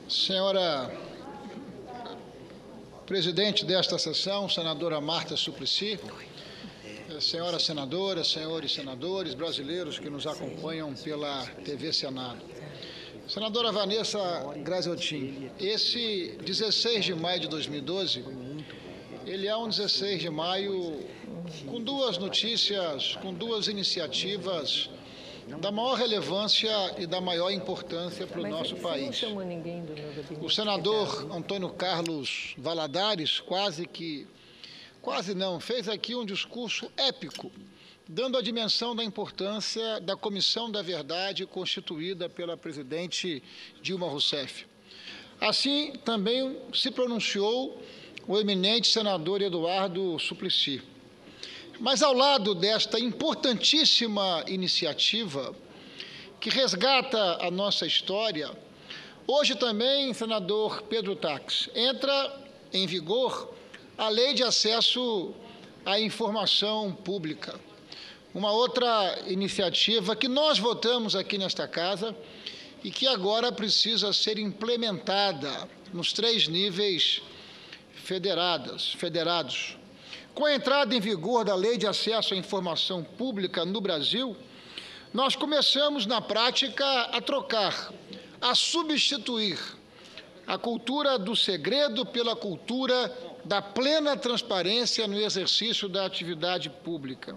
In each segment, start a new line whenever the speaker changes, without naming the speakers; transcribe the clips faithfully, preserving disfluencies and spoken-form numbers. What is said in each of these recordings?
Senhora presidente desta sessão, senadora Marta Suplicy, senhoras senadoras, senhores senadores brasileiros que nos acompanham pela T V Senado. Senadora Vanessa Graziotin, esse dezesseis de maio de dois mil e doze, ele é um dezesseis de maio com duas notícias, com duas iniciativas da maior relevância e da maior importância para o nosso país. O senador Antônio Carlos Valadares quase que, quase não, fez aqui um discurso épico, dando a dimensão da importância da Comissão da Verdade constituída pela presidente Dilma Rousseff. Assim, também se pronunciou o eminente senador Eduardo Suplicy. Mas, ao lado desta importantíssima iniciativa, que resgata a nossa história, hoje também, senador Pedro Taques, entra em vigor a Lei de Acesso à Informação Pública, uma outra iniciativa que nós votamos aqui nesta Casa e que agora precisa ser implementada nos três níveis federadas, federados. Com a entrada em vigor da Lei de Acesso à Informação Pública no Brasil, nós começamos, na prática, a trocar, a substituir a cultura do segredo pela cultura da plena transparência no exercício da atividade pública.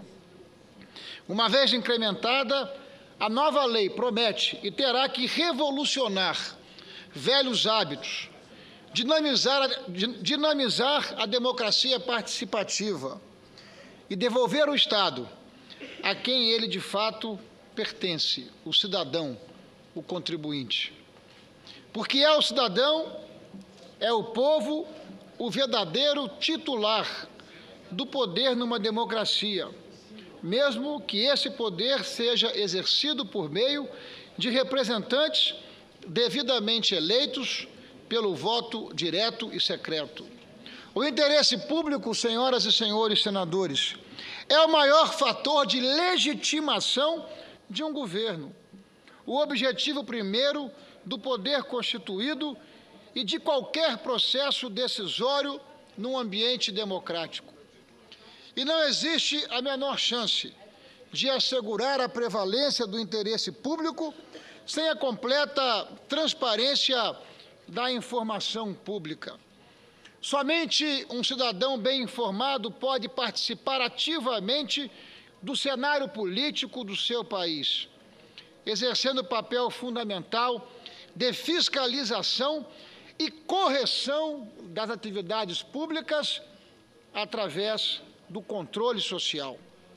Uma vez incrementada, a nova lei promete e terá que revolucionar velhos hábitos, Dinamizar, dinamizar a democracia participativa e devolver o Estado a quem ele de fato pertence, o cidadão, o contribuinte. Porque é o cidadão, é o povo, o verdadeiro titular do poder numa democracia, mesmo que esse poder seja exercido por meio de representantes devidamente eleitos pelo voto direto e secreto. O interesse público, senhoras e senhores senadores, é o maior fator de legitimação de um governo, o objetivo primeiro do poder constituído e de qualquer processo decisório num ambiente democrático. E não existe a menor chance de assegurar a prevalência do interesse público sem a completa transparência da informação pública. Somente um cidadão bem informado pode participar ativamente do cenário político do seu país, exercendo papel fundamental de fiscalização e correção das atividades públicas através do controle social.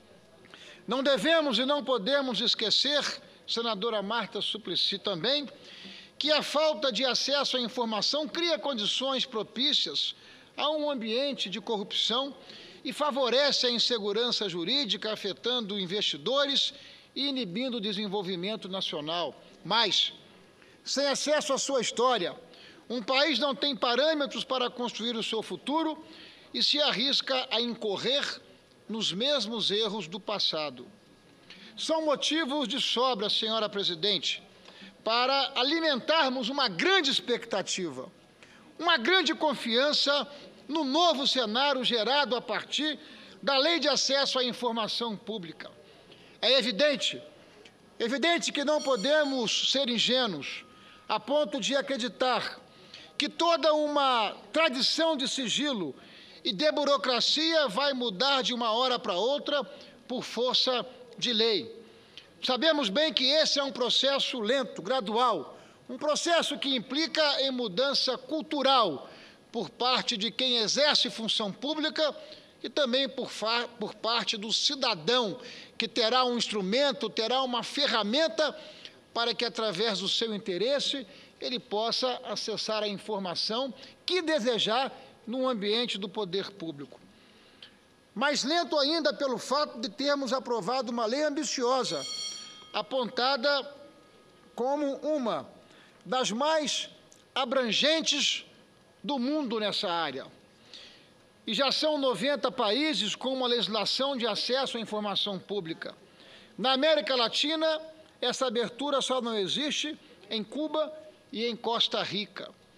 Não devemos e não podemos esquecer, senadora Marta Suplicy também, que a falta de acesso à informação cria condições propícias a um ambiente de corrupção e favorece a insegurança jurídica, afetando investidores e inibindo o desenvolvimento nacional. Mas, sem acesso à sua história, um país não tem parâmetros para construir o seu futuro e se arrisca a incorrer nos mesmos erros do passado. São motivos de sobra, senhora presidente, para alimentarmos uma grande expectativa, uma grande confiança no novo cenário gerado a partir da Lei de Acesso à Informação Pública. É evidente, evidente que não podemos ser ingênuos a ponto de acreditar que toda uma tradição de sigilo e de burocracia vai mudar de uma hora para outra por força de lei. Sabemos bem que esse é um processo lento, gradual, um processo que implica em mudança cultural por parte de quem exerce função pública e também por, por parte do cidadão, que terá um instrumento, terá uma ferramenta para que, através do seu interesse, ele possa acessar a informação que desejar no ambiente do poder público. Mais lento ainda pelo fato de termos aprovado uma lei ambiciosa, apontada como uma das mais abrangentes do mundo nessa área. E já são noventa países com uma legislação de acesso à informação pública. Na América Latina, essa abertura só não existe em Cuba e em Costa Rica.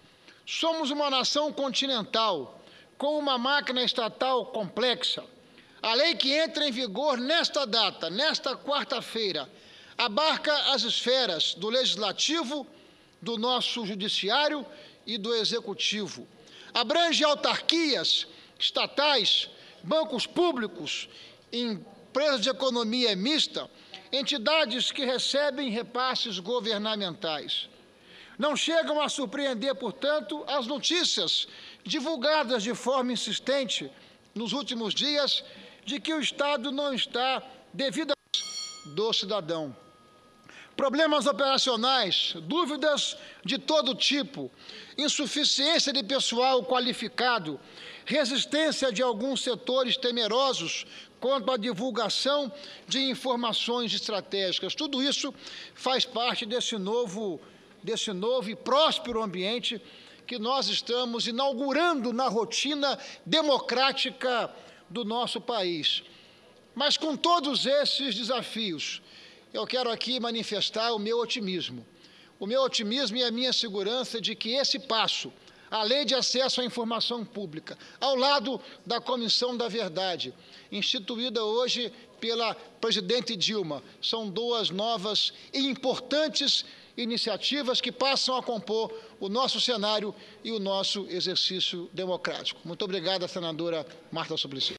Somos uma nação continental, com uma máquina estatal complexa. A lei que entra em vigor nesta data, nesta quarta-feira, abarca as esferas do Legislativo, do nosso Judiciário e do Executivo. Abrange autarquias estatais, bancos públicos, empresas de economia mista, entidades que recebem repasses governamentais. Não chegam a surpreender, portanto, as notícias divulgadas de forma insistente nos últimos dias de que o Estado não está devidamente do cidadão. Problemas operacionais, dúvidas de todo tipo, insuficiência de pessoal qualificado, resistência de alguns setores temerosos quanto à divulgação de informações estratégicas. Tudo isso faz parte desse novo, desse novo e próspero ambiente que nós estamos inaugurando na rotina democrática do nosso país. Mas com todos esses desafios, eu quero aqui manifestar o meu otimismo. O meu otimismo e a minha segurança de que esse passo, a Lei de Acesso à Informação Pública, ao lado da Comissão da Verdade, instituída hoje pela presidente Dilma, são duas novas e importantes iniciativas que passam a compor o nosso cenário e o nosso exercício democrático. Muito obrigado, senadora Marta Suplicy.